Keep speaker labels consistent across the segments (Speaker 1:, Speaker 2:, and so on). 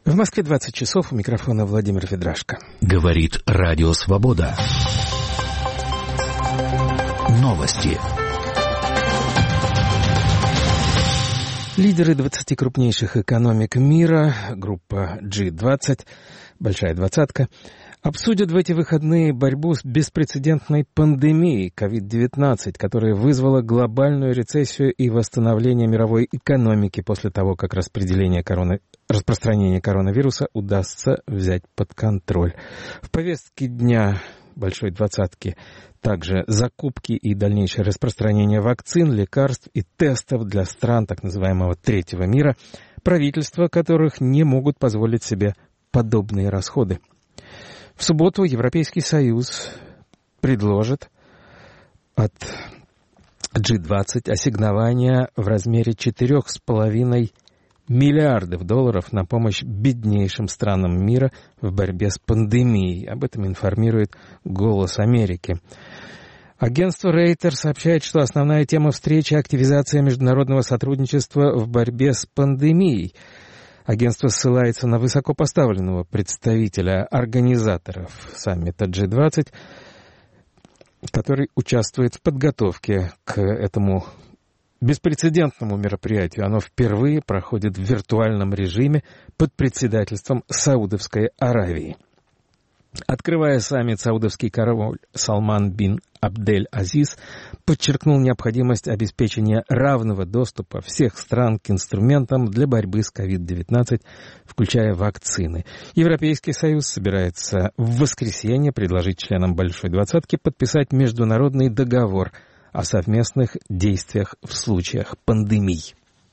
Speaker 1: В Москве 20 часов, у микрофона Владимир Федрашко.
Speaker 2: Говорит Радио Свобода. Новости.
Speaker 1: Лидеры 20 крупнейших экономик мира, группа G20, большая двадцатка, обсудят в эти выходные борьбу с беспрецедентной пандемией COVID-19, которая вызвала глобальную рецессию и восстановление мировой экономики после того, как распространение коронавируса удастся взять под контроль. В повестке дня большой двадцатки также закупки и дальнейшее распространение вакцин, лекарств и тестов для стран так называемого третьего мира, правительства которых не могут позволить себе подобные расходы. В субботу Европейский Союз предложит от G20 ассигнования в размере $4,5 миллиардов на помощь беднейшим странам мира в борьбе с пандемией. Об этом информирует «Голос Америки». Агентство Рейтер сообщает, что основная тема встречи — активизация международного сотрудничества в борьбе с пандемией. Агентство ссылается на высокопоставленного представителя организаторов саммита G20, который участвует в подготовке к этому беспрецедентному мероприятию. Оно впервые проходит в виртуальном режиме под председательством Саудовской Аравии. Открывая саммит, саудовский король Салман бин Абдель-Азиз подчеркнул необходимость обеспечения равного доступа всех стран к инструментам для борьбы с COVID-19, включая вакцины. Европейский Союз собирается в воскресенье предложить членам Большой двадцатки подписать международный договор о совместных действиях в случаях пандемий.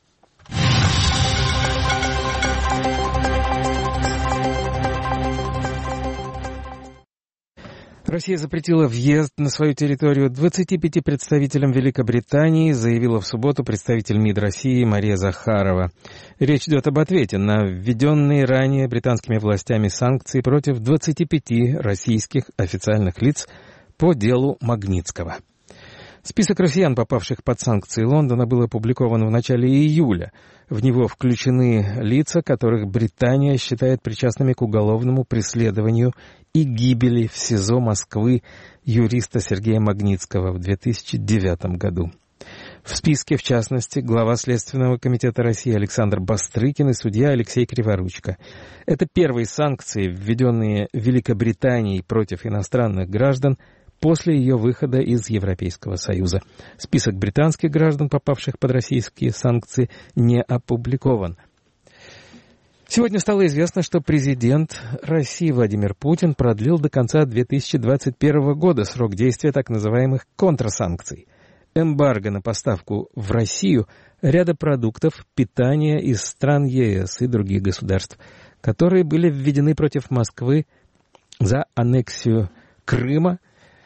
Speaker 1: Россия запретила въезд на свою территорию 25 представителям Великобритании, заявила в субботу представитель МИД России Мария Захарова. Речь идет об ответе на введенные ранее британскими властями санкции против 25 российских официальных лиц по делу Магнитского. Список россиян, попавших под санкции Лондона, был опубликован в начале июля. В него включены лица, которых Британия считает причастными к уголовному преследованию и гибели в СИЗО Москвы юриста Сергея Магнитского в 2009 году. В списке, в частности, глава Следственного комитета России Александр Бастрыкин и судья Алексей Криворучко. Это первые санкции, введенные Великобританией против иностранных граждан после ее выхода из Европейского Союза. Список британских граждан, попавших под российские санкции, не опубликован. Сегодня стало известно, что президент России Владимир Путин продлил до конца 2021 года срок действия так называемых контрсанкций. Эмбарго на поставку в Россию ряда продуктов питания из стран ЕС и других государств, которые были введены против Москвы за аннексию Крыма,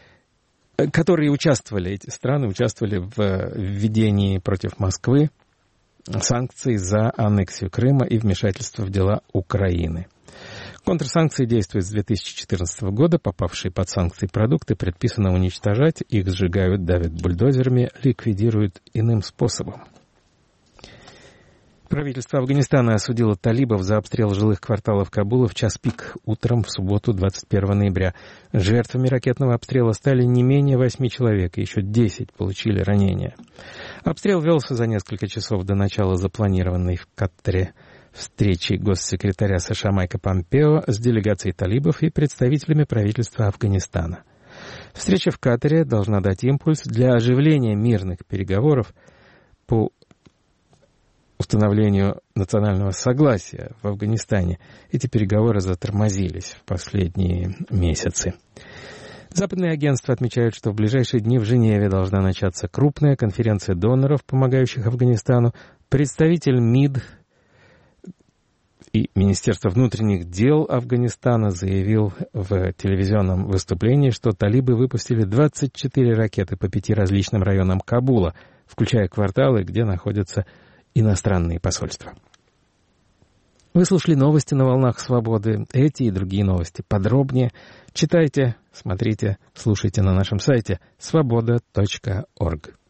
Speaker 1: эти страны участвовали в введении против Москвы санкций за аннексию Крыма и вмешательство в дела Украины. Контрсанкции действуют с 2014 года. Попавшие под санкции продукты предписано уничтожать, их сжигают, давят бульдозерами, ликвидируют иным способом. Правительство Афганистана осудило талибов за обстрел жилых кварталов Кабула в час пик утром в субботу 21 ноября. Жертвами ракетного обстрела стали не менее 8 человек, и еще 10 получили ранения. Обстрел велся за несколько часов до начала запланированной в Катаре встречи госсекретаря США Майка Помпео с делегацией талибов и представителями правительства Афганистана. Встреча в Катаре должна дать импульс для оживления мирных переговоров по установлению национального согласия в Афганистане. Эти переговоры затормозились в последние месяцы. Западные агентства отмечают, что в ближайшие дни в Женеве должна начаться крупная конференция доноров, помогающих Афганистану. Представитель МИД и Министерство внутренних дел Афганистана заявил в телевизионном выступлении, что талибы выпустили 24 ракеты по 5 различным районам Кабула, включая кварталы, где находятся иностранные посольства. Вы слушали новости на волнах Свободы. Эти и другие новости подробнее читайте, смотрите, слушайте на нашем сайте svoboda.org.